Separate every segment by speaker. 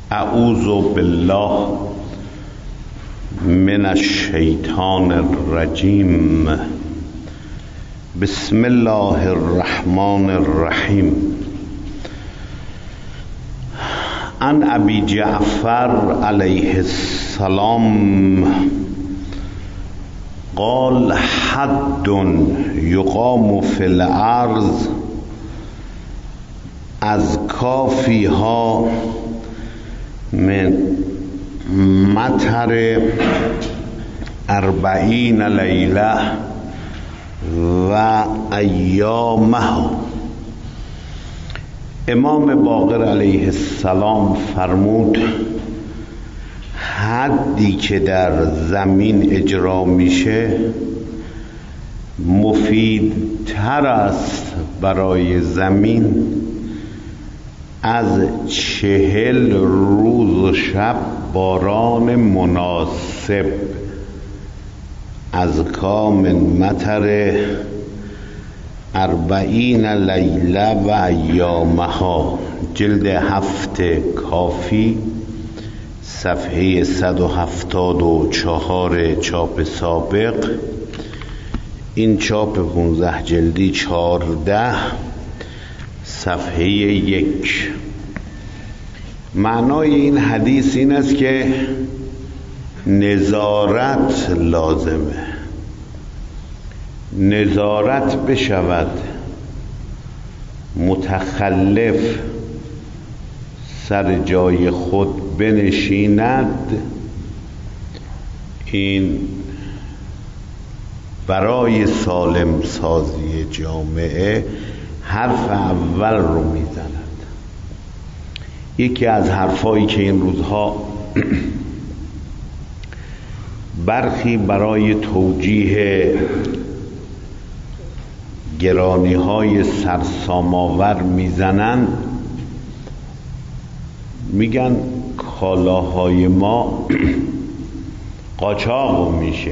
Speaker 1: اعوذ بالله من الشیطان الرجیم. بسم الله الرحمن الرحیم. عن ابی جعفر علیه السلام قال حد یقام فی الارض از کافیها من مطر 40 لیله و ایامها. امام باقر علیه السلام فرمود حدی که در زمین اجرا میشه مفیدتر است برای زمین از 40 روز و شب باران مناسب. از کام مطر 40 لیله و ایامها. جلد 7 کافی، صفحه 174 چاپ سابق. این چاپ 15 جلدی 14 صفحه 1. معنای این حدیث این است که نظارت لازمه، نظارت بشود، متخلف سر جای خود بنشیند. این برای سالم سازی جامعه حرف اول رو میزند. یکی از حرفایی که این روزها برخی برای توجیه گرانی‌های سرسام‌آور میزنن، میگن کالاهای ما قاچاق میشه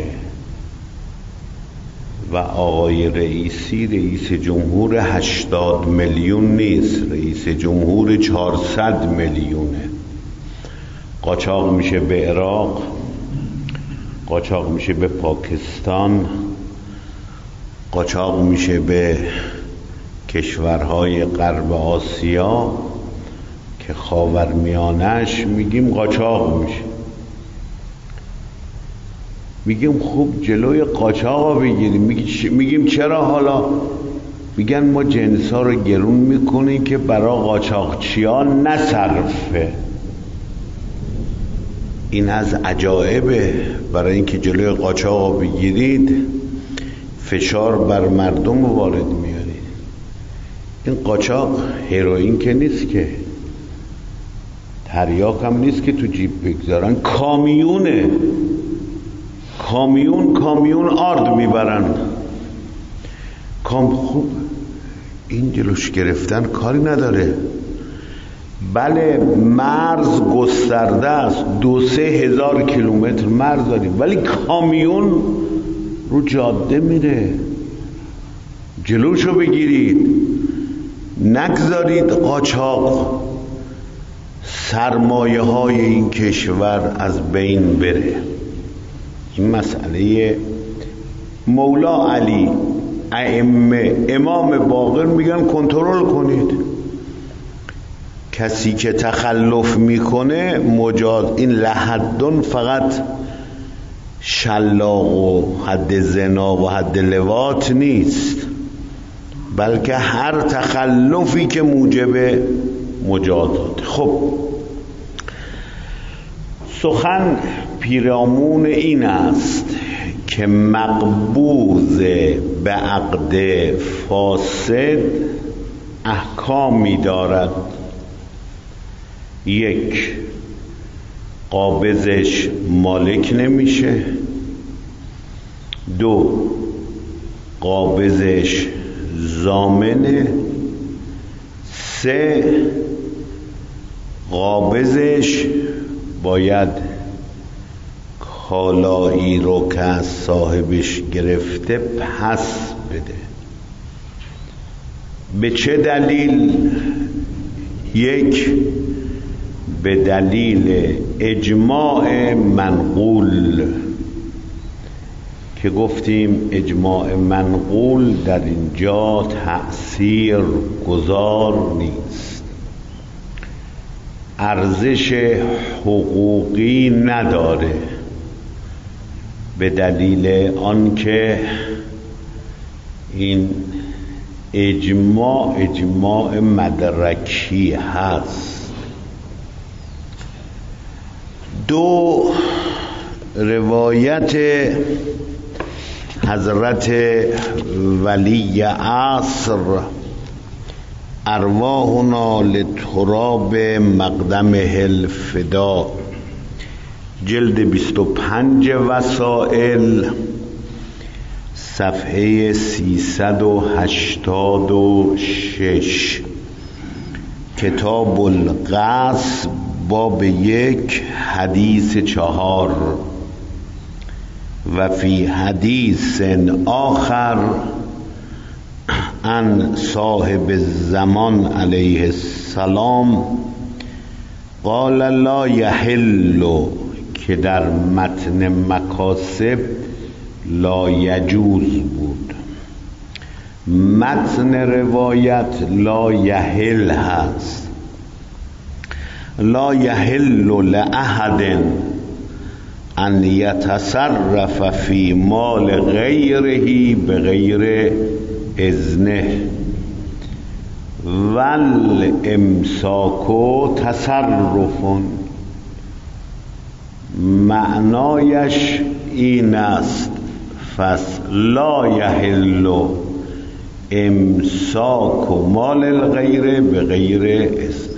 Speaker 1: و آقای رئیس جمهور 80 میلیون نیست، رئیس جمهور 400 میلیونه. قاچاق میشه به عراق، قاچاق میشه به پاکستان، قاچاق میشه به کشورهای غرب آسیا که خاورمیانه‌اش میگیم قاچاق میشه. میگیم خوب جلوی قاچاق بگیریم. میگیم چرا حالا؟ میگن ما جنسا رو گرون میکنیم که برای قاچاقچیا نصرفه. این از عجایبه. برای اینکه جلوی قاچاق بگیرید فشار بر مردم وارد میارید. این قاچاق هروئین که نیست، که تریاک هم نیست که تو جیب بگذارن، کامیونه. کامیون آرد میبرن. خوب این جلوش گرفتن کاری نداره. بله مرز گسترده است، 2-3 هزار کیلومتر مرز داریم، ولی کامیون رو جاده میره. جلوشو بگیرید، نگذارید قاچاق سرمایه های این کشور از بین بره. این مسئله مولا علی، ائمه، امام باقر میگن کنترل کنید. کسی که تخلف میکنه مجاز. این لحدن فقط شلاق و حد زنا و حد لواط نیست، بلکه هر تخلفی که موجب مجازات. خب سخن پیرامون این است که مقبوض به عقد فاسد احکامی دارد. 1. قابضش مالک نمیشه. 2. قابضش ضامنه. 3. قابضش باید کالایی رو که از صاحبش گرفته پس بده. به چه دلیل؟ 1. به دلیل اجماع منقول، که گفتیم اجماع منقول در اینجا تأثیر گذار نیست، ارزش حقوقی نداره، به دلیل آنکه این اجماع مدرکی هست. دو، روایت حضرت ولی عصر ارواحنا لتراب مقدمه الفدا، جلد 25 وسائل، صفحه 386، کتاب الغصب باب 1 حدیث 4. و فی حدیث آخر عن صاحب الزمان علیه السلام قال لا یحل، که در متن مکاسب لا یجوز بود، متن روایت لا یحل هست. لا یحل لأحد ان یتصرف فی مال غیره بغیر اذنه، والامساک تصرف، معنایش این است پس لا یحل امساک مال الغیر بغیر اذنه.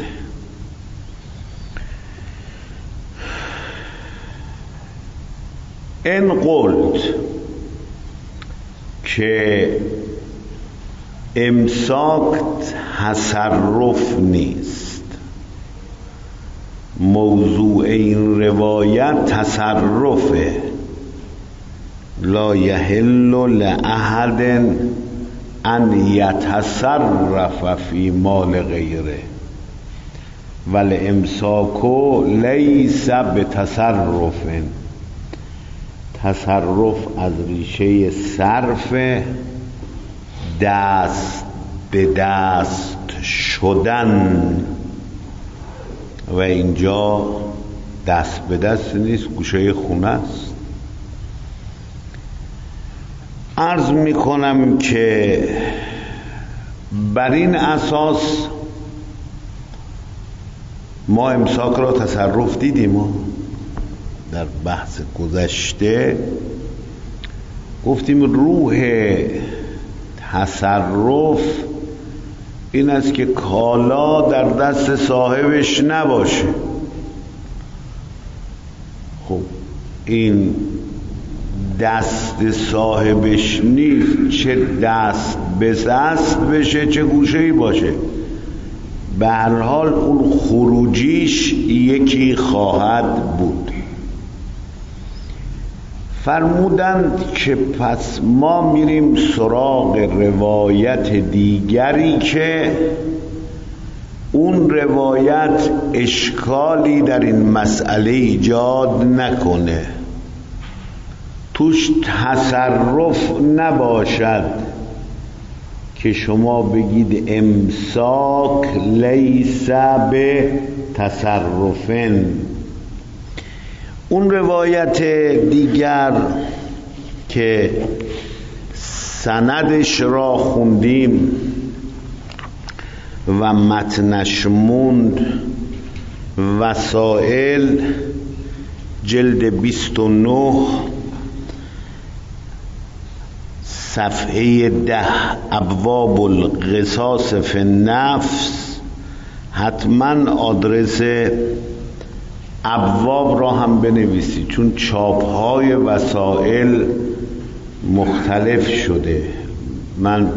Speaker 1: این قلت که امساک تصرف نیست، موضوع این روایت تصرفه. لا یحل لأحد ان یتصرف فی مال غیره والامساک لیس بتصرف. تصرف از ریشه صرف، دست به دست شدن، و اینجا دست به دست نیست، گوشه خونه است. عرض می کنم که بر این اساس ما امساک را تصرف دیدیم. در بحث گذشته گفتیم روح تصرف این است که کالا در دست صاحبش نباشه. خب این دست صاحبش نیست، چه دست به دست بشه چه گوشه‌ای باشه، به هر حال اون خروجیش یکی خواهد بود. فرمودند که پس ما میریم سراغ روایت دیگری که اون روایت اشکالی در این مسئله ایجاد نکنه، توش تصرف نباشد که شما بگید امساک لیس به تصرفن. اون روایت دیگر که سندش را خوندیم و متنش موند، وسائل جلد 29 صفحه 10 ابواب القصاص فی النفس. حتما آدرس ابواب را هم بنویسید، چون چاپ‌های وسائل مختلف شده. من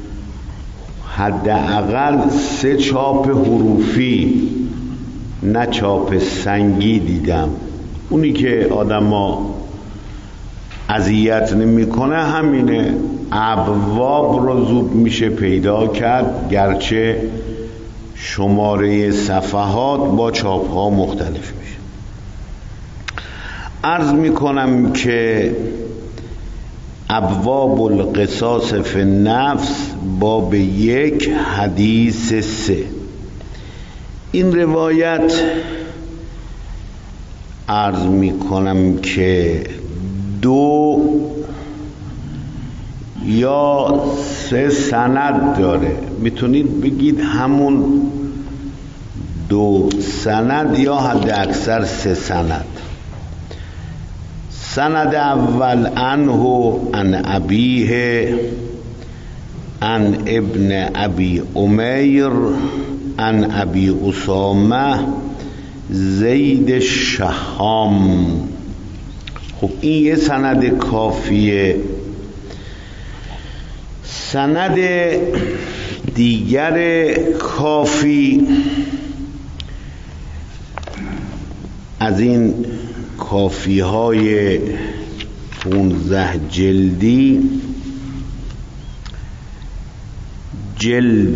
Speaker 1: حداقل 3 چاپ حروفی، نه چاپ سنگی دیدم. اونی که آدما اذیت نمیکنه همینه، ابواب رو زود میشه پیدا کرد، گرچه شماره صفحات با چاپ ها مختلف میشه. عرض میکنم که ابواب القصاص فی النفس باب 1 حدیث 3. این روایت عرض میکنم که 2 یا 3 سند داره. میتونید بگید همون 2 سند یا حد اکثر 3 سند. سند اول عنه عن ابیه عن ابن ابی امیر عن ابی اسامه زید الشهام. خب این یه سند کافیه. سند دیگر کافی از این کافی های 15 جلدی، جلد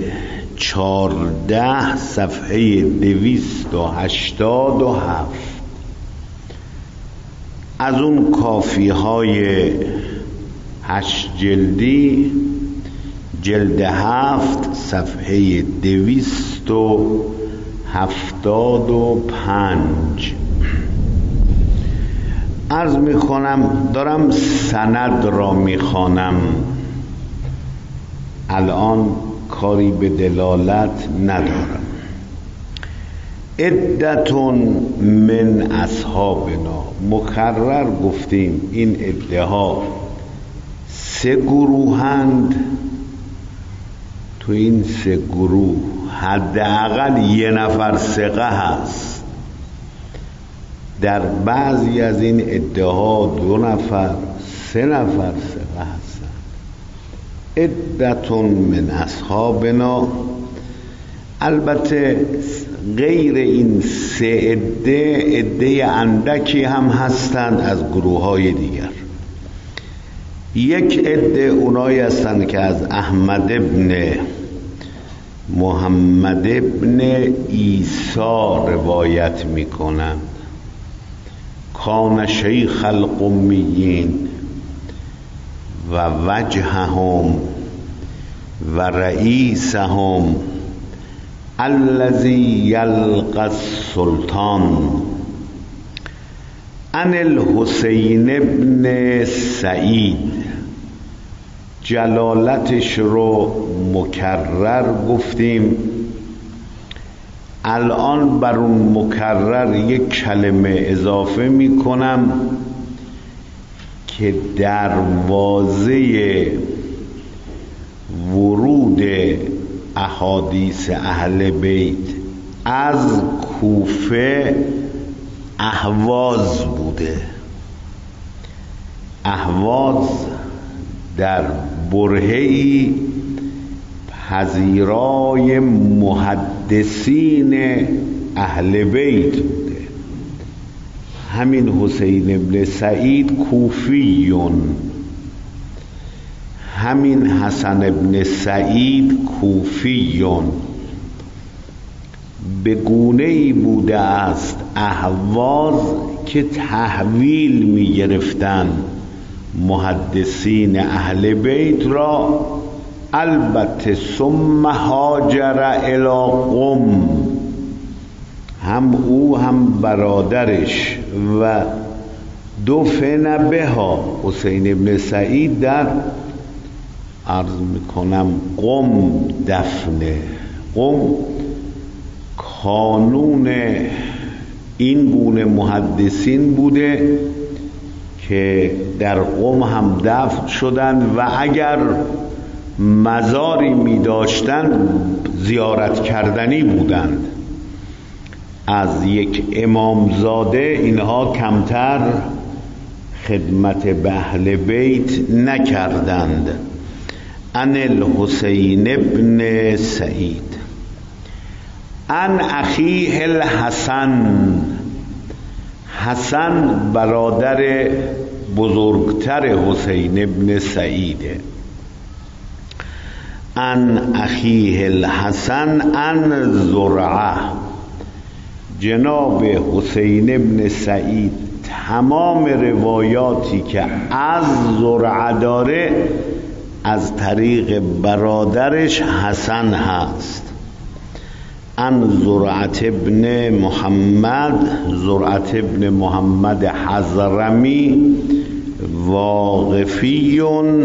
Speaker 1: 14 صفحه 287 از اون کافی های 8 جلدی، جلد 7 صفحه 275. عرض میکنم دارم سند را میخوانم، الان کاری به دلالت ندارم. عدتون من اصحابنا، مکرر گفتیم این عده‌ها 3 گروهند. تو این 3 گروه حداقل 1 نفر ثقه هست. در بعضی از این ادعاها 2 نفر 3 نفر ثقه هستند. عدتون من اصحابنا، البته غیر این 3 عده اندکی هم هستند از گروه های دیگر. یک عده اونایی هستند که از احمد ابن محمد ابن عیسی روایت میکنند. کان شیخ القمیین و وجههم و رئیسهم الذی یلقی السلطان. عن الحسین ابن سعید، جلالتش رو مکرر گفتیم. الان بر اون مکرر یک کلمه اضافه میکنم که دروازه ورود احادیث اهل بیت از کوفه اهواز بوده. اهواز در برهه‌ای پذیرای محدثین اهل بیت بوده. همین حسین ابن سعید کوفیون، همین حسن ابن سعید کوفیون. به گونه‌ای بوده است اهواز که تحویل می گرفتن محدثین اهل بیت را. البته ثم هاجر الی قم، هم او هم برادرش و دفن بها حسین ابن سعید در عرض میکنم قم دفنه. قم کانون این گونه محدثین بوده که در قم هم دفن شدند و اگر مزاری می داشتند زیارت کردنی بودند. از یک امامزاده اینها کمتر خدمت به اهل بیت نکردند. عن الحسین ابن سعید عن اخیه الحسن، حسن برادر بزرگتر حسین ابن سعیده. عن اخیه الحسن عن زرعه. جناب حسین ابن سعید تمام روایاتی که از زرعه داره از طریق برادرش حسن هست. عن زرعت ابن محمد، زرعت ابن محمد حضرمی واقفی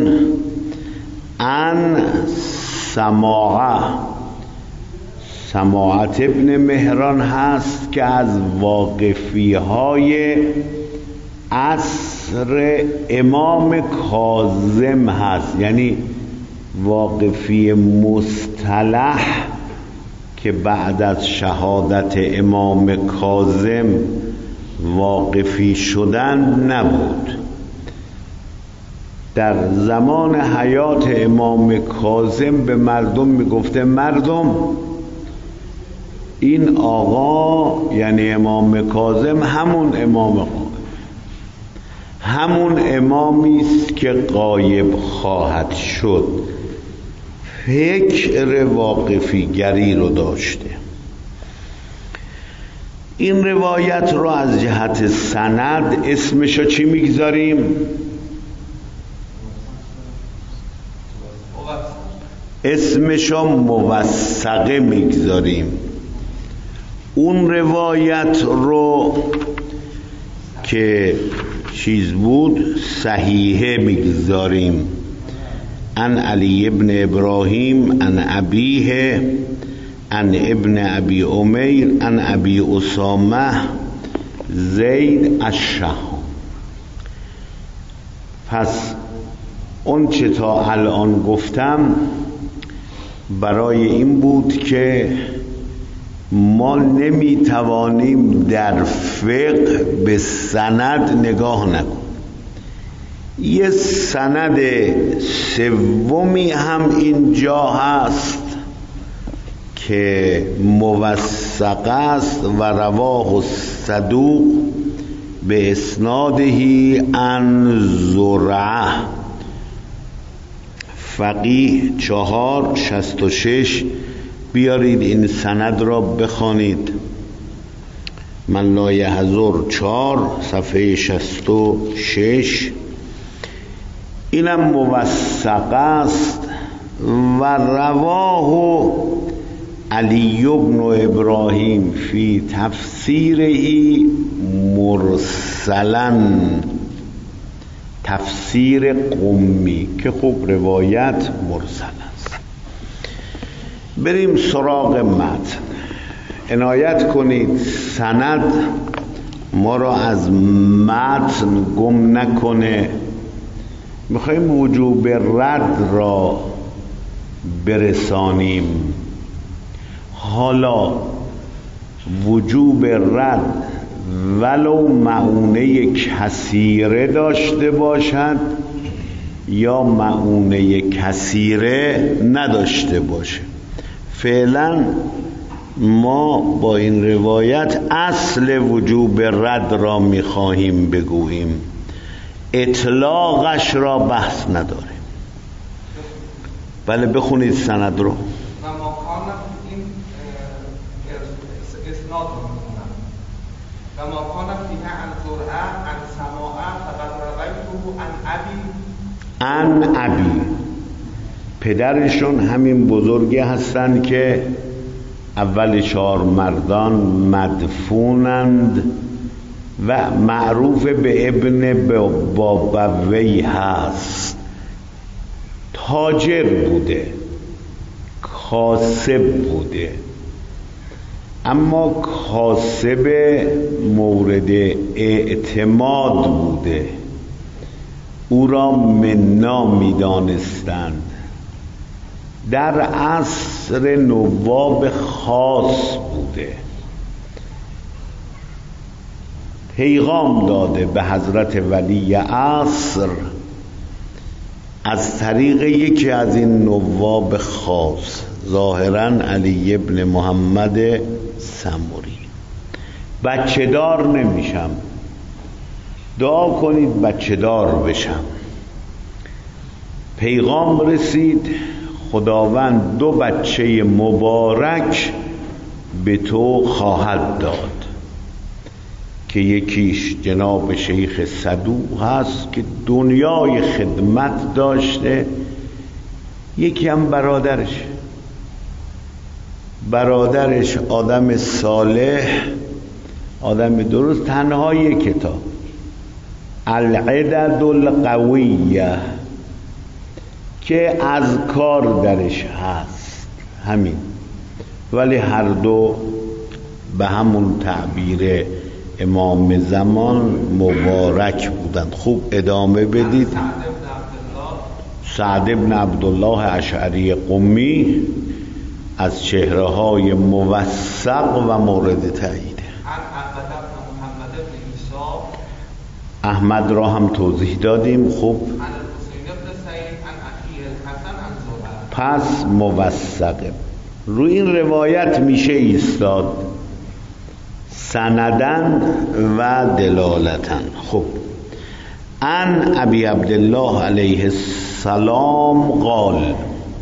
Speaker 1: عن سماعه، سماعت ابن مهران هست که از واقفی های عصر امام کاظم هست، یعنی واقفی مصطلح که بعد از شهادت امام کاظم واقفی شدن نبود. در زمان حیات امام کاظم به مردم میگفته مردم این آقا یعنی امام کاظم همون امام همون امامی است که غایب خواهد شد. فکر واقفی گری رو داشته. این روایت رو از جهت سند اسمشو چی میگذاریم؟ اسمشو موثقه میگذاریم. اون روایت رو که چیز بود صحیحه میگذاریم. عن علی ابن ابراهیم عن ابیه عن ابن ابی امیر عن ابی اسامه زید الشهام. پس اون چه تا الان گفتم برای این بود که ما نمیتوانیم در فقه به سند نگاه نکنیم. یه سند سومی هم اینجا هست که موثق است و رواه صدوق به اسنادهی عن زرعه. فقیه 466 بیارید این سند را بخوانید. من لا یحضر 4 صفحه 66. اینم موثق است و رواه علی بن ابراهیم فی تفسیره مرسلا، تفسیر قمی که خوب روایت مرسل است. بریم سراغ متن. عنایت کنید سند ما را از متن گم نکنه. میخوایم وجوب رد را برسانیم. حالا وجوب رد ولو معونه کثیره داشته باشد یا معونه کثیره نداشته باشه. فعلا ما با این روایت اصل وجوب رد را میخواهیم بگوییم، اطلاقش را بحث نداریم. بله بخونید سند رو.
Speaker 2: اسناد رو میخونم. و ما کان فیه عن زرعه عن سماعه فقد رویته عن
Speaker 1: ابی. پدرشون همین بزرگی هستند که اول 4 مردان مدفونند و معروف به ابن بابوی هست. تاجر بوده، کاسب بوده، اما کاسب مورد اعتماد بوده. او را منا می دانستند. در عصر نواب خاص بوده. پیغام داده به حضرت ولی عصر از طریق یکی از این نواب خاص، ظاهراً علی ابن محمد سموری. بچه دار نمیشم، دعا کنید بچه دار بشم. پیغام رسید، خداوند 2 بچه مبارک به تو خواهد داد که یکیش جناب شیخ صدوق هست که دنیای خدمت داشته، یکی هم برادرش آدم صالح، آدم درست، تنها یک کتاب العدد القویه که اذکار درش هست همین، ولی هر دو به همون تعبیر امام زمان مبارک بودند. خوب ادامه بدید. سعد بن عبدالله اشعری قمی از چهره های موثق و مورد تایید. احمد را هم توضیح دادیم. خوب، پس موثقه. روی این روایت میشه ایستاد سندن و دلالتن. خب، عن ابی عبدالله علیه السلام قال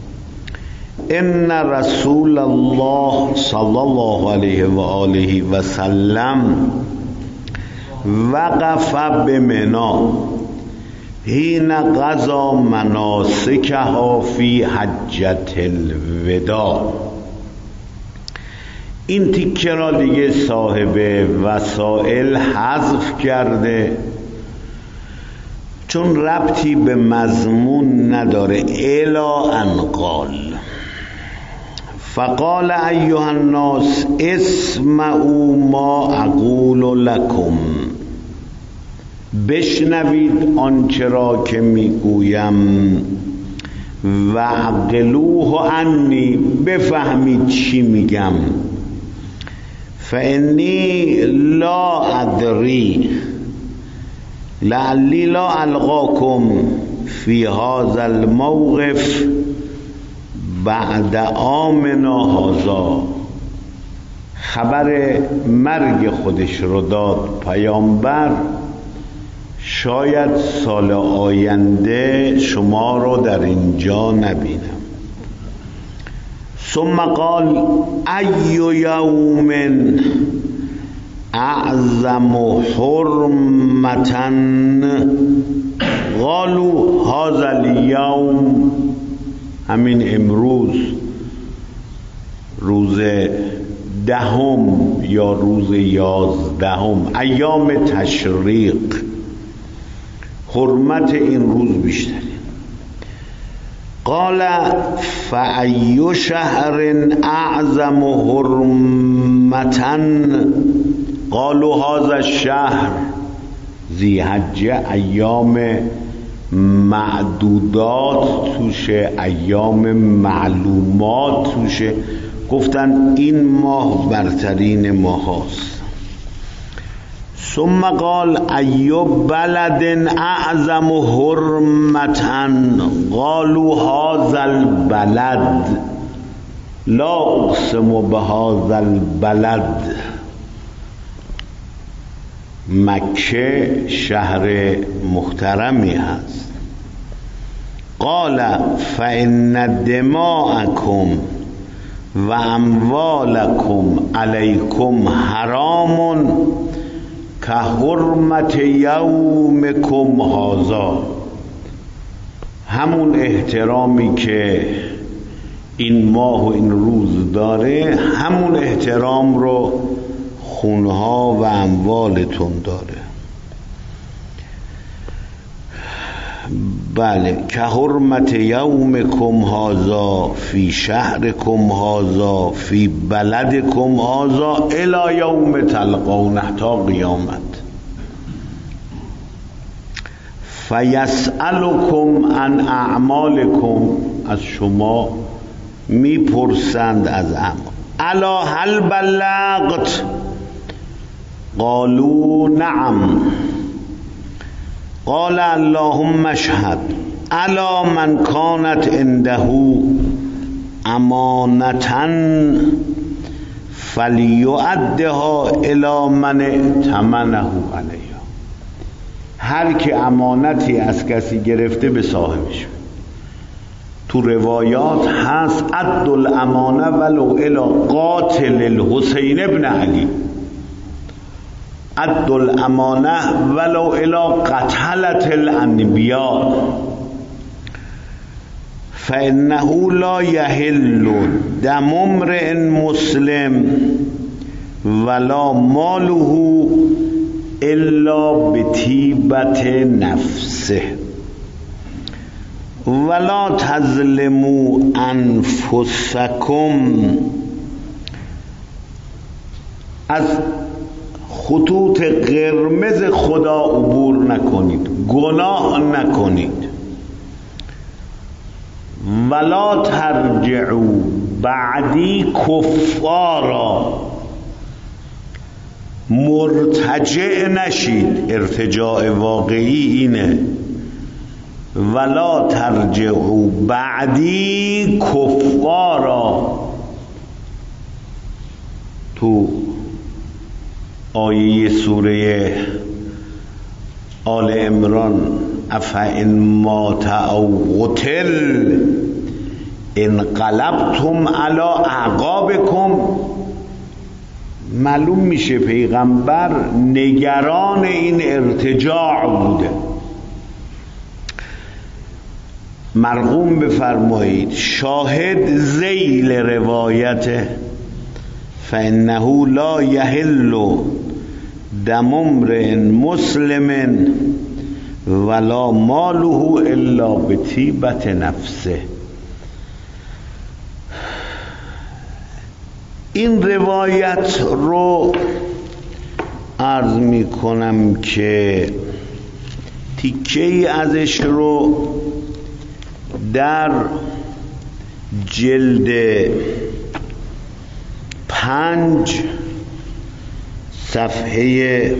Speaker 1: ان رسول الله صلی الله علیه و آله و سلم وقف بمنا حین قضا مناسکها فی حجة الوداع. این تیکه را دیگه صاحب وسائل حذف کرده چون ربطی به مضمون نداره. الا ان قال فقال ایها الناس اسمعوا ما اقول لكم، بشنوید آنچه را که میگویم، و عقلوه عنی، بفهمید چی میگم، فانی لا ادری لعلی لا القاکم فی هذا الموقف بعد عامنا هذا. خبر مرگ خودش رو داد پیامبر، شاید سال آینده شما رو در اینجا نبینم. ثم قال ای یوم اعظم حرمتا، قالوا هذا اليوم، همین امروز، روز 10 یا روز 11، ایام تشریق، حرمت این روز بیشتره. قال فأی شهر اعظم حرمتا، قالوا هذا الشهر، ذی حجه، ایام معدودات توشه، ایام معلومات توشه. گفتن این ماه برترین ماه هاست. ثم قال ای بلد اعظم حرمتا، قالوا هذا البلد، لا اقسم بهذا البلد. مکه شهر محترمی هست. قال فإن دماءکم و اموالکم علیکم حرام که حرمت یومکم هذا. همون احترامی که این ماه و این روز داره، همون احترام رو خونها و اموالتون داره. بله، که حرمت یومکم هذا فی شهرکم هذا فی بلدکم هذا الی یوم تلقونه، تا قیامت. فیسألکم عن اعمالکم، از شما میپرسند از اعمال. الا هل بلغت؟ قالوا نعم. قال اللهم اشهد. الا من كانت عنده امانة فلیؤدها الى من ائتمنه علیها. هر که امانتی از کسی گرفته به صاحبش. تو روایات هست عد الامانه ولو الی قاتل الحسین ابن علی، عد الامانه ولو الی قتلة الانبیاء، فانه لا یحل دم امرئ مسلم ولا ماله الا بطیبة نفسه ولا تظلموا انفسکم. از خطوط قرمز خدا عبور نکنید، گناه نکنید. ولا ترجعوا بعدی کفارا، مرتجع نشید. ارتجاع واقعی اینه ولا ترجعوا بعدی کفارا. تو آیه سوره آل عمران افئن مات او قتل انقلبتم علی اعقابکم، معلوم میشه پیغمبر نگران این ارتجاع بوده. مرقوم بفرمایید شاهد ذیل روایته فانه لا یحل دم امرئ مسلم ولا ماله الا بطیبة نفسه. این روایت رو عرض می کنم که تیکه ای ازش رو در جلد 5 صفحه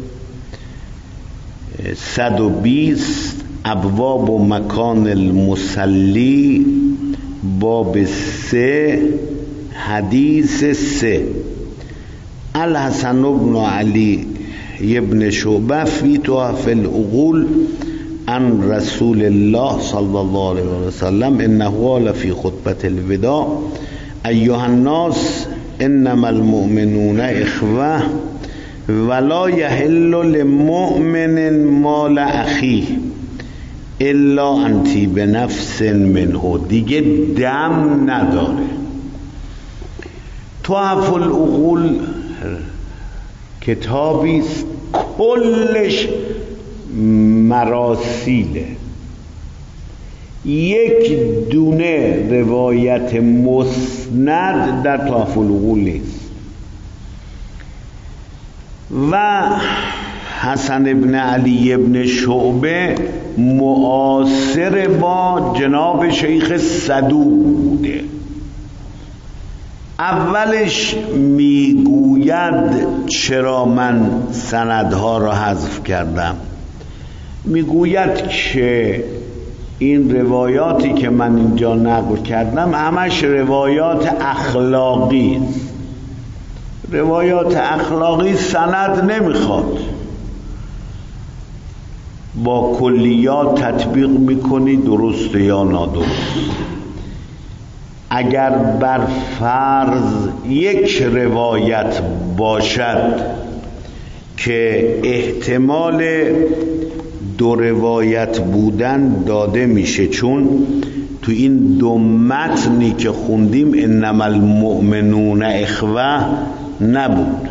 Speaker 1: 120 ابواب و مکان المصلی باب 3 حدیث 3 الحسن بن علی ابن شعبه فی تحف العقول عن رسول الله صلی الله علیه و سلم انه قال فی خطبه الوداع ایها الناس انما المؤمنون اخوه ولا یحل لمؤمن مال اخیه الا ان طیب نفس منه. دیگه دم نداره. تحف العقول کتابی است کلش مراسیله، یک دونه روایت مسند در تحف العقول نیست. و حسن ابن علی ابن شعبه معاصر با جناب شیخ صدوق بوده. اولش میگوید چرا من سندها را حذف کردم، میگوید که این روایاتی که من اینجا نقل کردم همش روایات اخلاقی است. روایات اخلاقی سند نمیخواد، با کلیات تطبیق میکنی درسته یا نادرست. اگر بر فرض یک روایت باشد که احتمال 2 روایت بودن داده میشه، چون تو این 2 متنی که خوندیم انما المؤمنون اخوه نبود.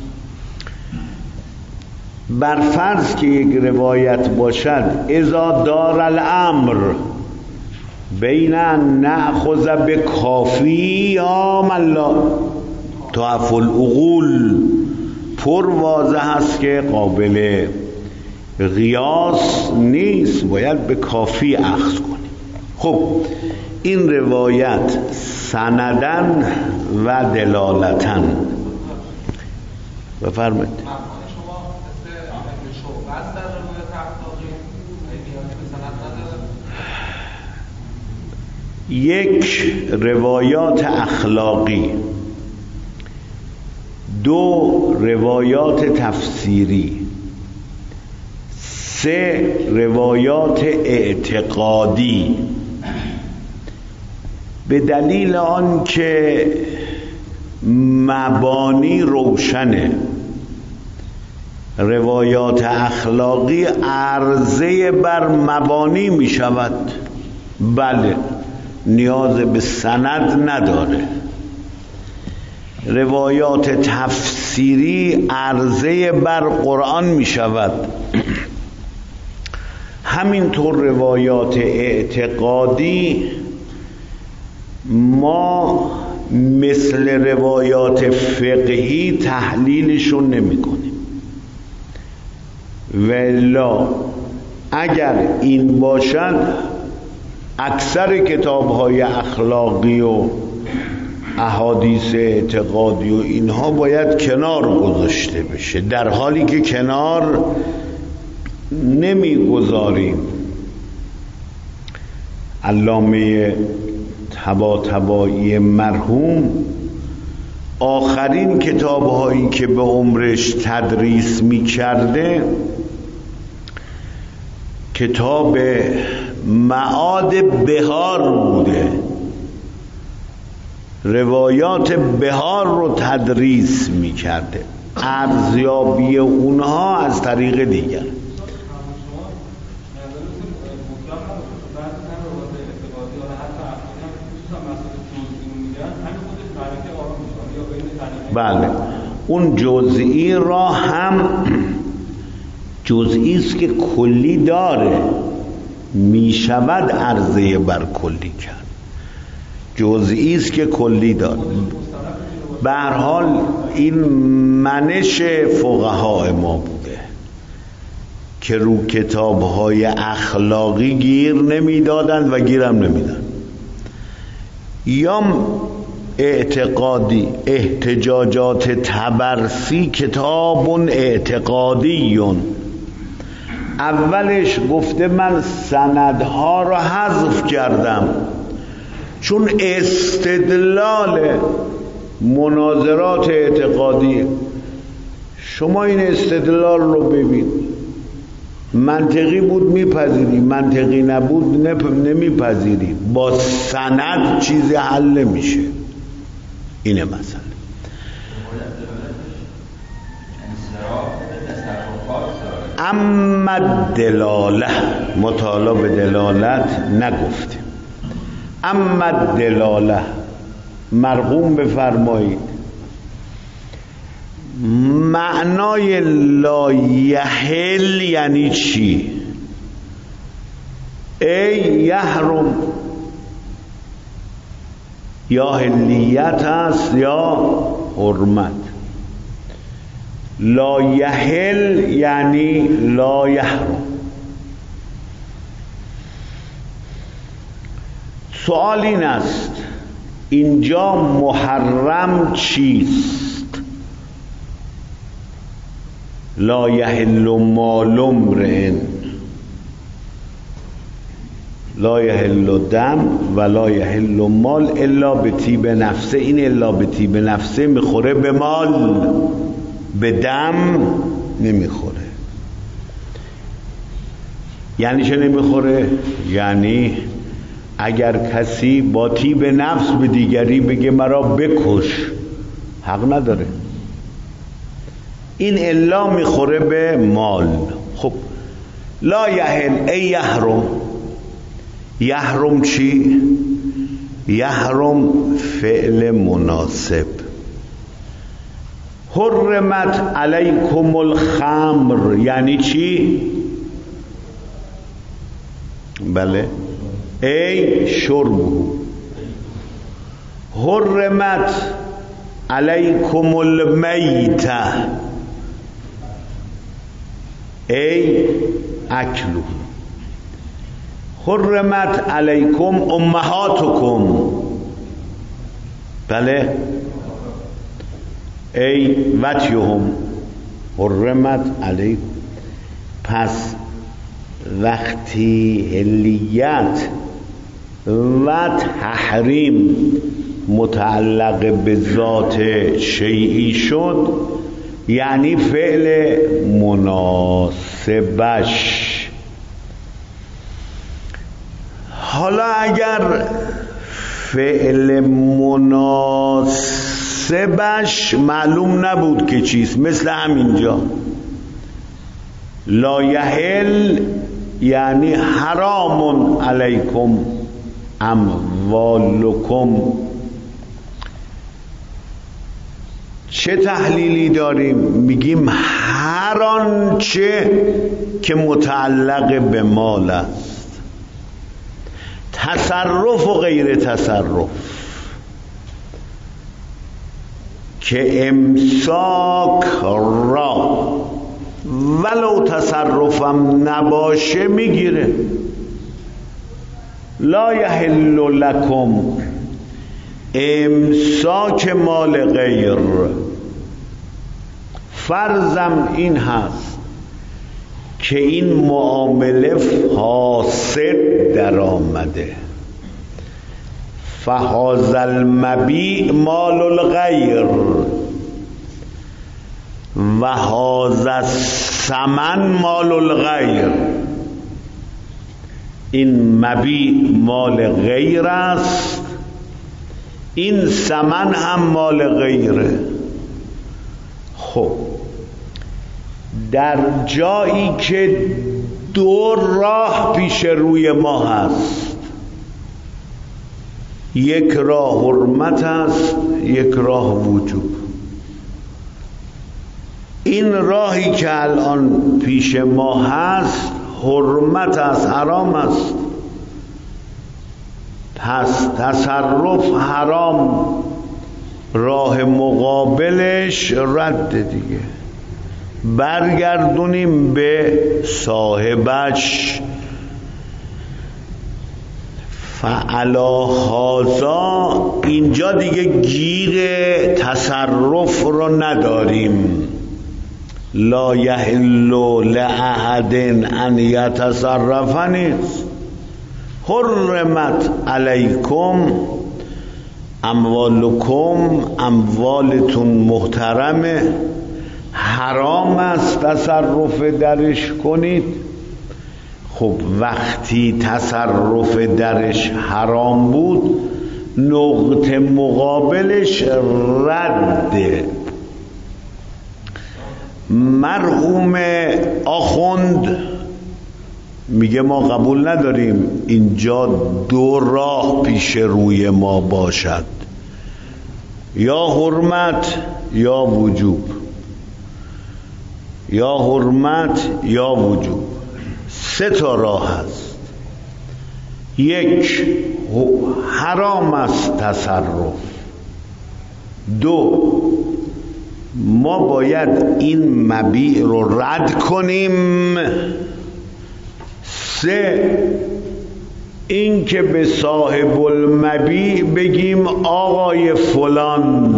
Speaker 1: بر فرض که یک روایت باشد اذا دار الامر بین نأخذ بکافی یا ملا، تحف العقول پر واضح است که قابل قیاس نیست، باید به کافی اخذ کنیم. خب این روایت سندن و دلالتن بفرمایید. یک روایات اخلاقی، 2 روایات تفسیری، 3 روایات اعتقادی، به دلیل آن که مبانی روشنه. روایات اخلاقی عرضه بر مبانی می شود، بله، نیاز به سند نداره. روایات تفسیری عرضه بر قرآن می شود. همینطور روایات اعتقادی ما مثل روایات فقهی تحلیلشون نمی کنیم. ولا اگر این باشد اکثر کتاب‌های اخلاقی و احادیث اعتقادی و اینها باید کنار گذاشته بشه، در حالی که کنار نمیگذاریم. علامه طباطبایی مرحوم آخرین کتاب‌هایی که به عمرش تدریس می‌کرده کتاب معاد بهار بوده. روایات بهار رو تدریس می‌کرده، ارزیابی اونها از طریق دیگر. بله، اون جزئی را هم جزئی است که کلی داره، می شود عرضه بر کلی کرد. جزئی است که کلی داره. به هر حال این منش فقهای ما بوده که رو کتاب‌های اخلاقی گیر نمیدادند و گیرم نمیدن. یا اعتقادی، احتجاجات طبرسی کتاب اعتقادیون، اولش گفته من سندها را حذف کردم چون استدلال مناظرات اعتقادی. شما این استدلال رو ببین، منطقی بود میپذیری، منطقی نبود نمیپذیری. با سند چیزی حل نمیشه. اینه مسئله. اما دلاله، مطالعه به دلالت نگفتیم. اما دلاله مرقوم بفرمایید. معنای لا یحل یعنی چی؟ ای یحرم، یا حلیت است یا حرمت. لا یحل یعنی لا یحرم. سوال این است اینجا محرم چیست؟ لا یحل مال امرئ، لا یحل دم و لا یحل مال الا به طیب نفسه. این الا به طیب نفسه میخوره به مال، به دم نمیخوره. یعنی چه نمیخوره؟ یعنی اگر کسی با طیب نفس به دیگری بگه مرا بکش، حق نداره. این الا میخوره به مال. خب لا یحل ای یحرم. یحرم چی؟ یحرم فعل مناسب. حرمت علیکم الخمر یعنی چی؟ بله، ای شربه. حرمت علیکم المیته ای اکله. حرمت علیکم امهاتکم، بله، ای وطیهم. حرمت علیکم. پس وقتی حلیت و تحریم متعلق به ذات شیعی شد یعنی فعل مناسبش. حالا اگر فعل مناسبش معلوم نبود که چیست، مثل همینجا لا یحل یعنی حرام علیکم اموالکم. چه تحلیلی داریم؟ میگیم هر آنچه که متعلق به مال است، تصرف و غیر تصرف، که امساک را ولو تصرفم نباشه میگیره. لا یحل لکم امساک مال غیر، فرضم این هست که این معامله فاسد در آمده، فهذا المبیع مال الغیر و هذا الثمن مال الغیر. این مبیع مال غیر است، این ثمن هم مال غیره. خب در جایی که دو راه پیش روی ما هست، یک راه حرمت است، یک راه وجوب. این راهی که الان پیش ما هست حرمت است، حرام است، پس تصرف حرام، راه مقابلش رد دیگه، برگردونیم به صاحبش. فعلا هذا اینجا دیگه گیر تصرف رو نداریم. لا یحل لأحد ان یتصرف نیست. حرمت علیکم اموالکم، اموالتون محترمه، حرام است تصرف درش کنید. خب وقتی تصرف درش حرام بود، نقطه مقابلش رده. مرحوم آخوند میگه ما قبول نداریم اینجا دو راه پیش روی ما باشد، یا حرمت یا وجوب، یا حرمت یا وجوب. سه تا راه هست. یک، حرام است تصرف. دو، ما باید این مبیع رو رد کنیم. سه، این که به صاحب المبیع بگیم آقای فلان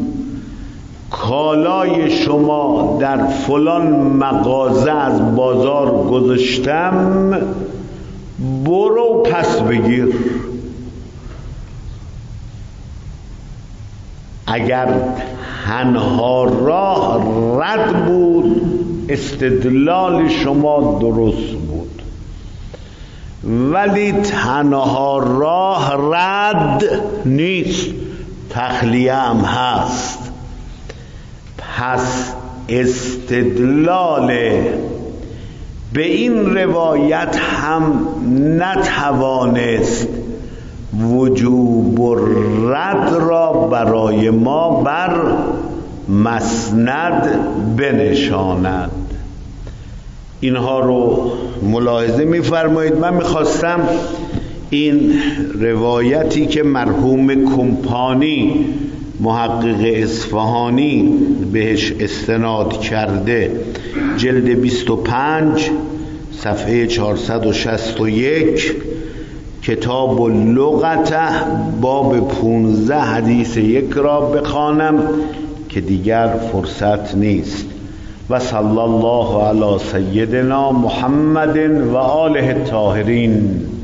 Speaker 1: کالای شما در فلان مغازه از بازار گذاشتم، برو پس بگیر. اگر تنها راه رد بود، استدلال شما درست بود، ولی تنها راه رد نیست، تخلیه هم هست. پس استدلال به این روایت هم نتوانست وجوب رد را برای ما بر مسند بنشاند. اینها رو ملاحظه می‌فرمایید. من می‌خواستم این روایتی که مرحوم کمپانی محقق اصفهانی بهش استناد کرده، جلد 25 صفحه 461، کتاب اللغت باب 15 حدیث 1 را بخوانم که دیگر فرصت نیست. و صلی الله علی سیدنا محمد و آله الطاهرین.